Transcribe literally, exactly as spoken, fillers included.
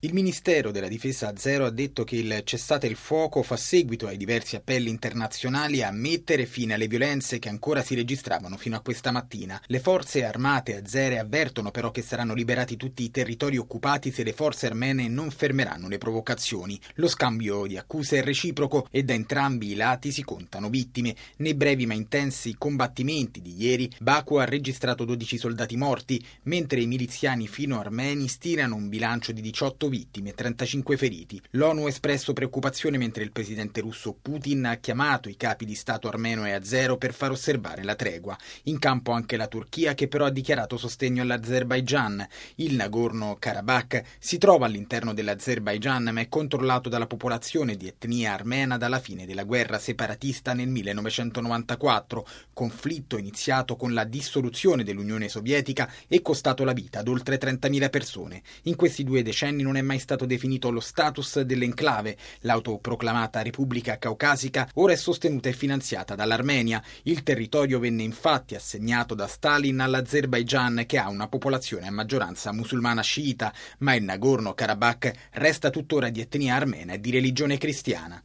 Il Ministero della Difesa azero ha detto che il cessate il fuoco fa seguito ai diversi appelli internazionali a mettere fine alle violenze che ancora si registravano fino a questa mattina. Le forze armate azere avvertono però che saranno liberati tutti i territori occupati se le forze armene non fermeranno le provocazioni. Lo scambio di accuse è reciproco e da entrambi i lati si contano vittime. Nei brevi ma intensi combattimenti di ieri, Baku ha registrato dodici soldati morti, mentre i miliziani filo-armeni stilano un bilancio di diciotto vittime e trentacinque feriti. L'ONU ha espresso preoccupazione mentre il presidente russo Putin ha chiamato i capi di Stato armeno e azero per far osservare la tregua. In campo anche la Turchia, che però ha dichiarato sostegno all'Azerbaigian. Il Nagorno-Karabakh si trova all'interno dell'Azerbaigian ma è controllato dalla popolazione di etnia armena dalla fine della guerra separatista nel millenovecentonovantaquattro, conflitto iniziato con la dissoluzione dell'Unione Sovietica e costato la vita ad oltre trentamila persone. In questi due decenni non è mai stato definito lo status dell'enclave. L'autoproclamata Repubblica Caucasica ora è sostenuta e finanziata dall'Armenia. Il territorio venne infatti assegnato da Stalin all'Azerbaigian, che ha una popolazione a maggioranza musulmana sciita, ma il Nagorno-Karabakh resta tuttora di etnia armena e di religione cristiana.